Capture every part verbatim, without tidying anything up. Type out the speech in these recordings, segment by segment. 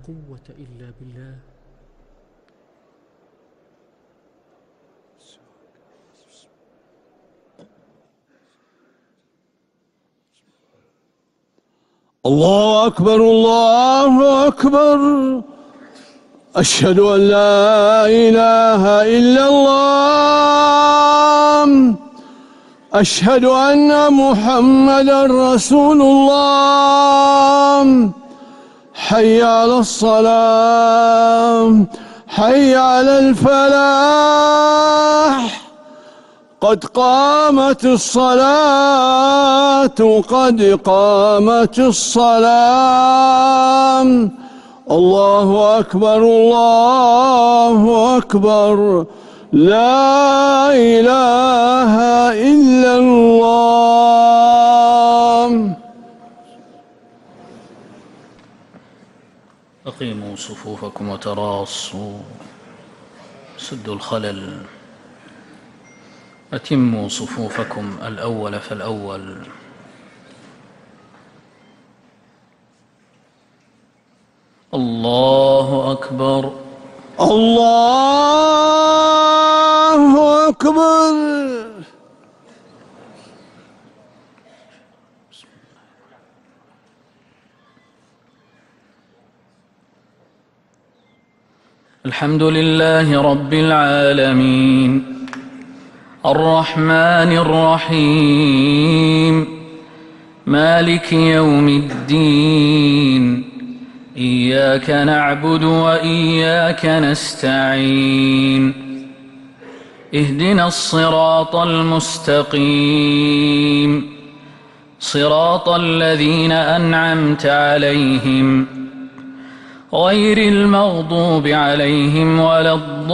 قوة إلا بالله. الله أكبر الله أكبر. أشهد أن لا إله إلا الله. أشهد أن محمدًا رسول الله. حي على الصلاة، حي على الفلاح، قد قامت الصلاة، قد قامت الصلاة. الله أكبر الله أكبر. لا إله إلا الله. أقيموا صفوفكم وتراصوا، سدوا الخلل، أتموا صفوفكم الأول فالأول. الله أكبر الله أكبر. الحمد لله رب العالمين الرحمن الرحيم مالك يوم الدين. إياك نعبد وإياك نستعين. اهدنا الصراط المستقيم، صراط الذين أنعمت عليهم غير المغضوب عليهم ولا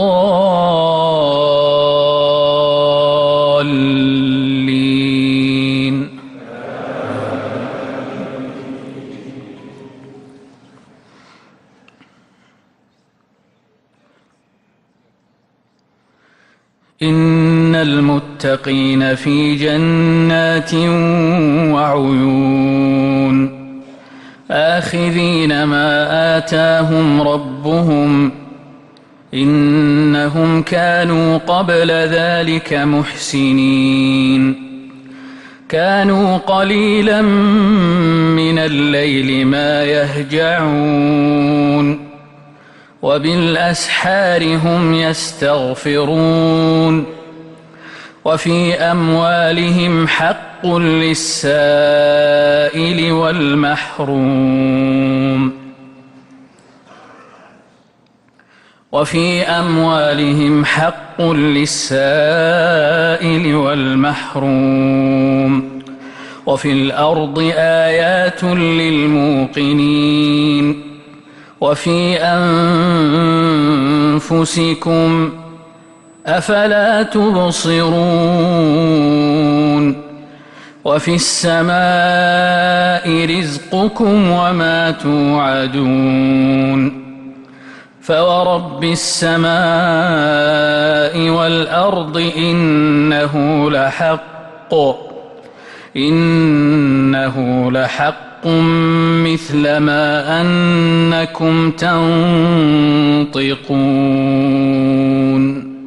الضالين. إن المتقين في جنات وعيون آخذين ما آتاهم ربهم إنهم كانوا قبل ذلك محسنين. كانوا قليلا من الليل ما يهجعون وبالأسحار هم يستغفرون. وفي أموالهم حق للسائل والمحروم وفي أموالهم حق للسائل والمحروم وفي الأرض آيات للموقنين. وفي أنفسكم أفلا تبصرون. وفي السماء رزقكم وما توعدون. فورب السماء والأرض إنه لحق إنه لحق مثل ما أنكم تنطقون.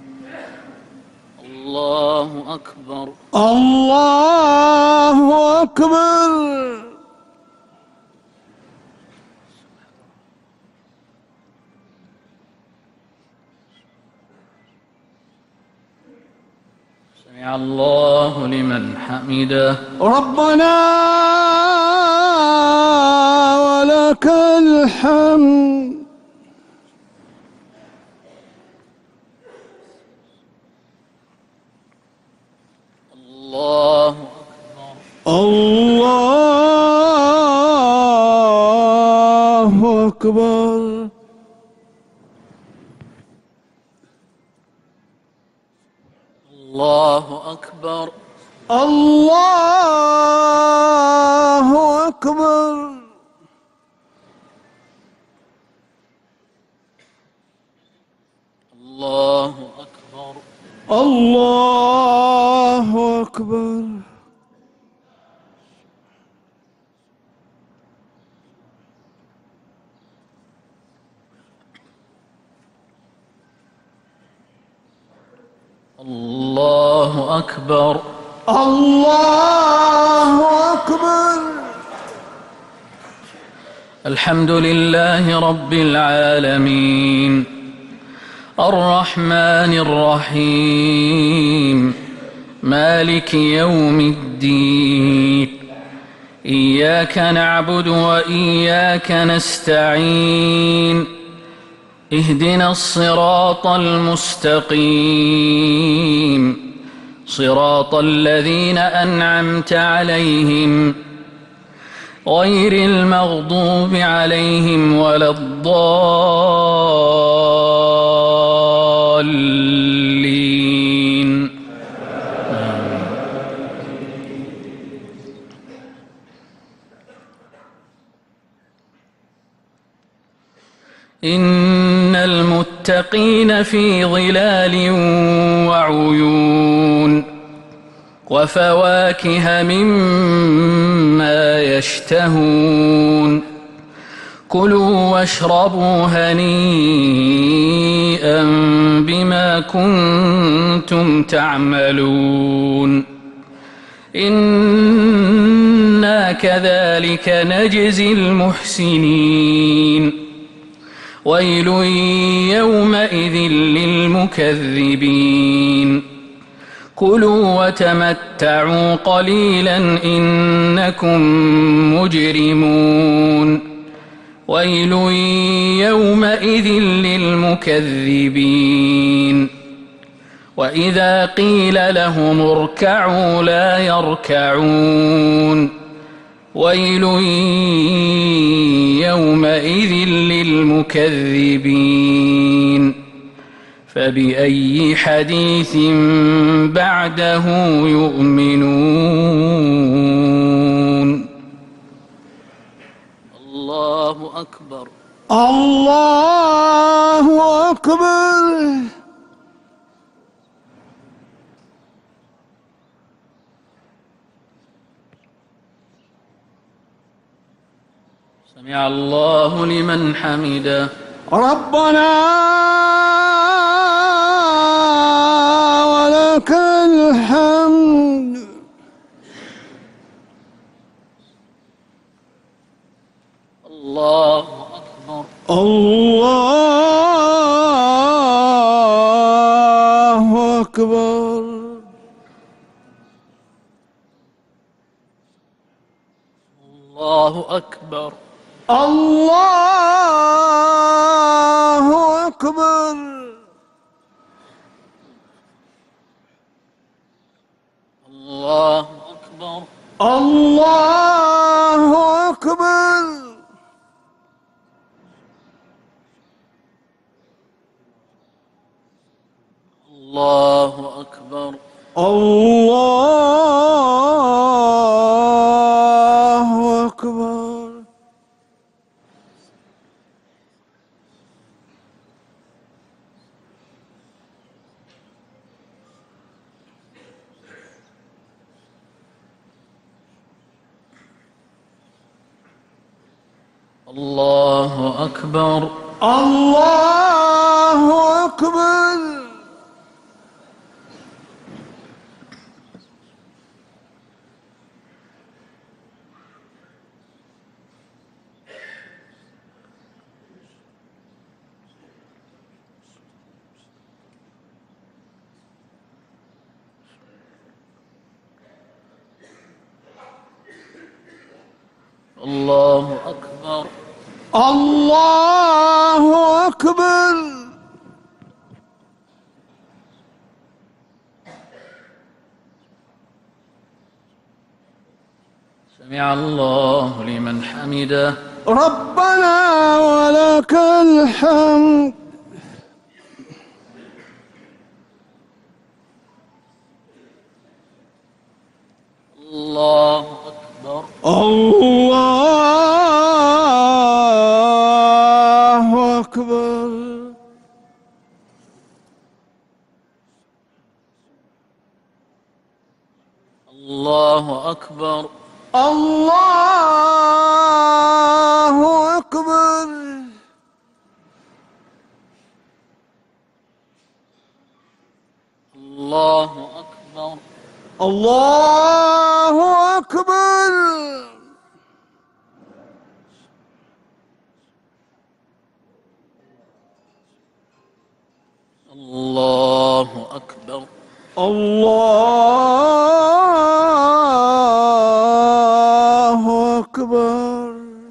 الله أكبر الله أكبر. سمع الله لمن حمده. ربنا ولك الحمد. الله أكبر الله أكبر. الله أكبر الله أكبر. الله أكبر الله أكبر. الله أكبر. الله أكبر. الحمد لله رب العالمين الرحمن الرحيم مالك يوم الدين إياك نعبد وإياك نستعين اهدنا الصراط المستقيم صراط الذين أنعمت عليهم غير المغضوب عليهم ولا الضالين. إن المتقين في ظلال وعيون وفواكه مما يشتهون كلوا واشربوا هنيئا بما كنتم تعملون إنا كذلك نجزي المحسنين ويل يومئذ للمكذبين كلوا وتمتعوا قليلا إنكم مجرمون ويل يومئذ للمكذبين وإذا قيل لهم اركعوا لا يركعون ويل يومئذ للمكذبين فبأي حديث بعده يؤمنون. الله أكبر. الله أكبر. سمع الله لمن حمده. ربنا ولك الحمد. الله أكبر. الله أكبر. الله أكبر. الله أكبر. الله أكبر. الله أكبر. الله أكبر. الله أكبر. الله أكبر. الله أكبر. الله أكبر. الله أكبر. سمع الله لمن حمده. ربنا ولك الحمد. الله أكبر. الله أكبر. الله أكبر. الله أكبر. الله أكبر. الله أكبر. الله أكبر. الله أكبر.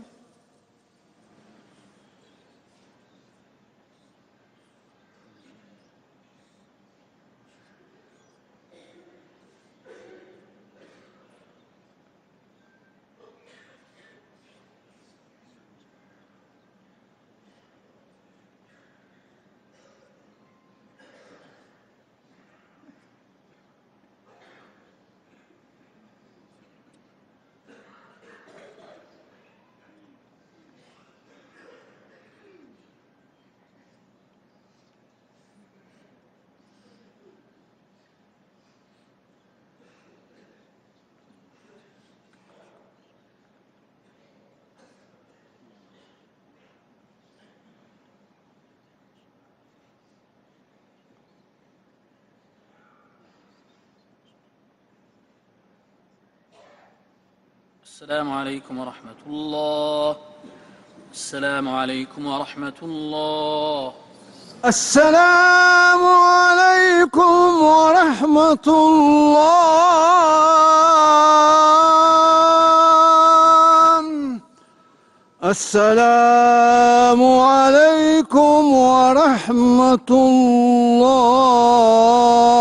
السلام عليكم ورحمة الله. السلام عليكم ورحمة الله. السلام عليكم ورحمة الله. السلام عليكم ورحمة الله.